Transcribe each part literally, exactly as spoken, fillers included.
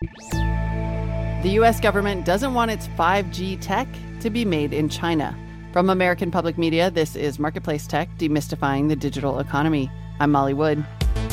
The U S government doesn't want its five G tech to be made in China. From American Public Media, this is Marketplace Tech, demystifying the digital economy. I'm Molly Wood.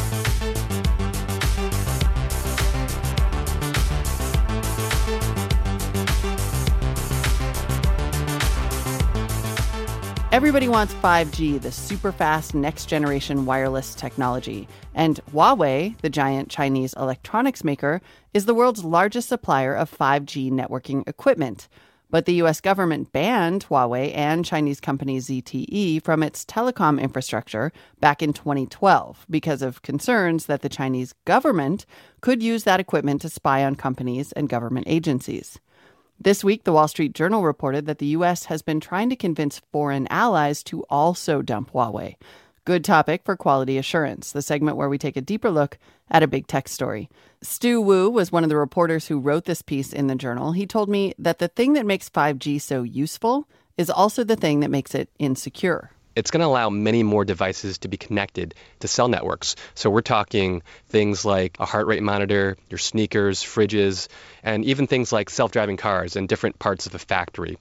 Everybody wants five G, the super fast next generation wireless technology. And Huawei, the giant Chinese electronics maker, is the world's largest supplier of five G networking equipment. But the U S government banned Huawei and Chinese company Z T E from its telecom infrastructure back in twenty twelve because of concerns that the Chinese government could use that equipment to spy on companies and government agencies. This week, the Wall Street Journal reported that the U S has been trying to convince foreign allies to also dump Huawei. Good topic for Quality Assurance, the segment where we take a deeper look at a big tech story. Stu Wu was one of the reporters who wrote this piece in the Journal. He told me that the thing that makes five G so useful is also the thing that makes it insecure. It's going to allow many more devices to be connected to cell networks. So we're talking things like a heart rate monitor, your sneakers, fridges, and even things like self-driving cars in different parts of a factory.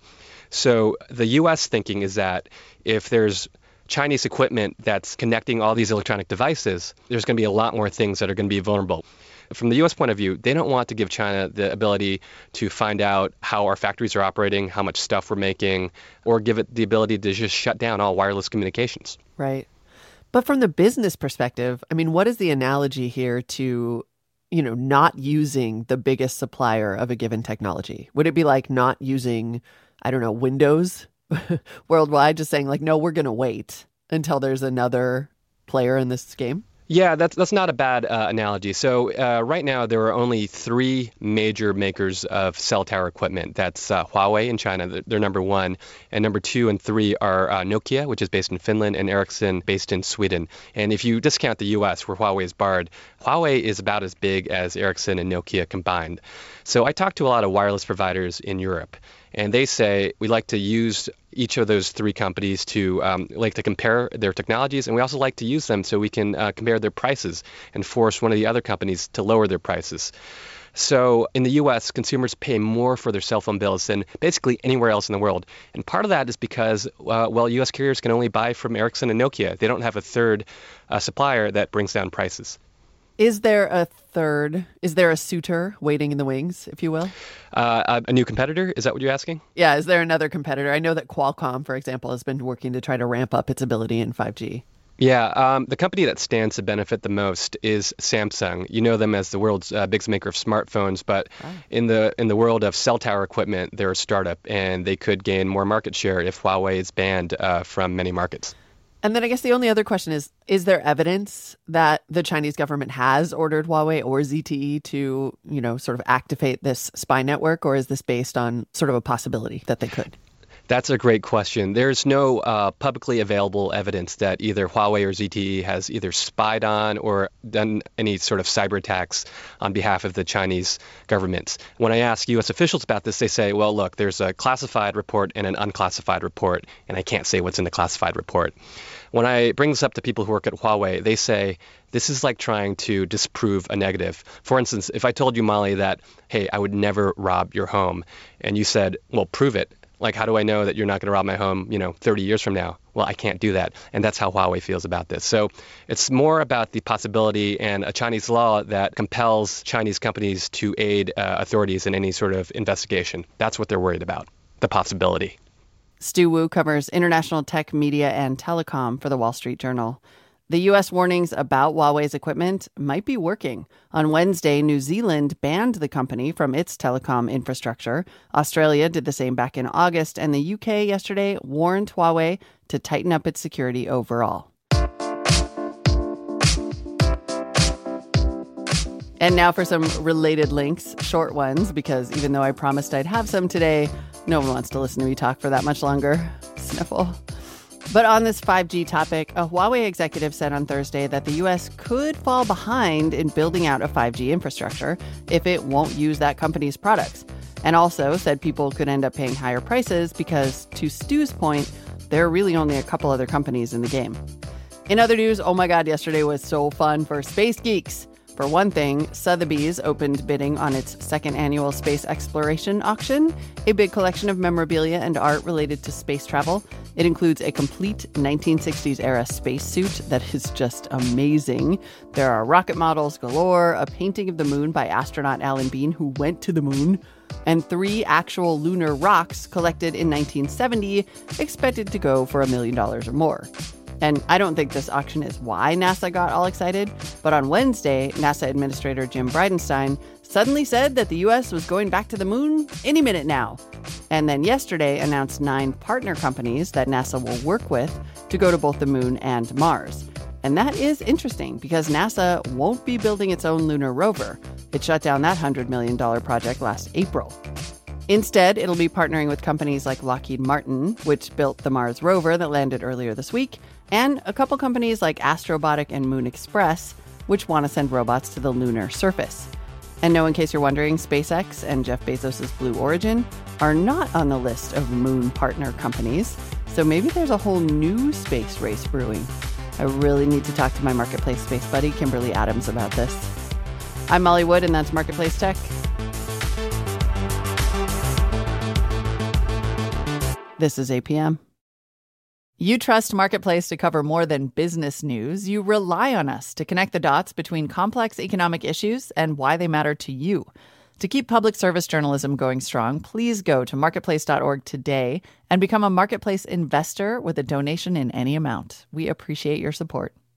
So the U S thinking is that if there's Chinese equipment that's connecting all these electronic devices, there's going to be a lot more things that are going to be vulnerable. From the U S point of view, they don't want to give China the ability to find out how our factories are operating, how much stuff we're making, or give it the ability to just shut down all wireless communications. Right. But from the business perspective, I mean, what is the analogy here to, you know, not using the biggest supplier of a given technology? Would it be like not using, I don't know, Windows worldwide, just saying like, no, we're going to wait until there's another player in this game? Yeah, that's that's not a bad uh, analogy. So uh, right now, there are only three major makers of cell tower equipment. That's uh, Huawei in China, they're number one. And number two and three are uh, Nokia, which is based in Finland, and Ericsson, based in Sweden. And if you discount the U S, where Huawei is barred, Huawei is about as big as Ericsson and Nokia combined. So I talked to a lot of wireless providers in Europe, and they say we like to use each of those three companies to um, like to compare their technologies, and we also like to use them so we can uh, compare their prices and force one of the other companies to lower their prices. So in the U S, consumers pay more for their cell phone bills than basically anywhere else in the world. And part of that is because, uh, well, U S carriers can only buy from Ericsson and Nokia. They don't have a third uh, supplier that brings down prices. Is there a third? Is there a suitor waiting in the wings, if you will? Uh, a, a new competitor? Is that what you're asking? Yeah. Is there another competitor? I know that Qualcomm, for example, has been working to try to ramp up its ability in five G. Yeah, um, the company that stands to benefit the most is Samsung. You know them as the world's uh, biggest maker of smartphones, but oh. in the in the world of cell tower equipment, they're a startup, and they could gain more market share if Huawei is banned uh, from many markets. And then I guess the only other question is, is there evidence that the Chinese government has ordered Huawei or Z T E to, you know, sort of activate this spy network, or is this based on sort of a possibility that they could? That's a great question. There's no uh, publicly available evidence that either Huawei or Z T E has either spied on or done any sort of cyber attacks on behalf of the Chinese government. When I ask U S officials about this, they say, well, look, there's a classified report and an unclassified report, and I can't say what's in the classified report. When I bring this up to people who work at Huawei, they say, this is like trying to disprove a negative. For instance, if I told you, Molly, that, hey, I would never rob your home, and you said, well, prove it. Like, how do I know that you're not going to rob my home, you know, thirty years from now? Well, I can't do that. And that's how Huawei feels about this. So it's more about the possibility and a Chinese law that compels Chinese companies to aid uh, authorities in any sort of investigation. That's what they're worried about, the possibility. Stu Wu covers international tech, media, and telecom for the Wall Street Journal. The U S warnings about Huawei's equipment might be working. On Wednesday, New Zealand banned the company from its telecom infrastructure. Australia did the same back in August, and the U K yesterday warned Huawei to tighten up its security overall. And now for some related links, short ones, because even though I promised I'd have some today, no one wants to listen to me talk for that much longer. Sniffle. But on this five G topic, a Huawei executive said on Thursday that the U S could fall behind in building out a five G infrastructure if it won't use that company's products. And also said people could end up paying higher prices because, to Stu's point, there are really only a couple other companies in the game. In other news, oh my God, yesterday was so fun for space geeks. For one thing, Sotheby's opened bidding on its second annual space exploration auction, a big collection of memorabilia and art related to space travel. It includes a complete nineteen sixties-era spacesuit that is just amazing. There are rocket models galore, a painting of the moon by astronaut Alan Bean, who went to the moon, and three actual lunar rocks collected in nineteen seventy, expected to go for a million dollars or more. And I don't think this auction is why NASA got all excited, but on Wednesday, NASA Administrator Jim Bridenstine suddenly said that the U S was going back to the moon any minute now. And then yesterday announced nine partner companies that NASA will work with to go to both the moon and Mars. And that is interesting because NASA won't be building its own lunar rover. It shut down that one hundred million dollars project last April. Instead, it'll be partnering with companies like Lockheed Martin, which built the Mars rover that landed earlier this week, and a couple companies like Astrobotic and Moon Express, which want to send robots to the lunar surface. And no, in case you're wondering, SpaceX and Jeff Bezos' Blue Origin are not on the list of moon partner companies, so maybe there's a whole new space race brewing. I really need to talk to my Marketplace space buddy, Kimberly Adams, about this. I'm Molly Wood, and that's Marketplace Tech. This is A P M. You trust Marketplace to cover more than business news. You rely on us to connect the dots between complex economic issues and why they matter to you. To keep public service journalism going strong, please go to marketplace dot org today and become a Marketplace investor with a donation in any amount. We appreciate your support.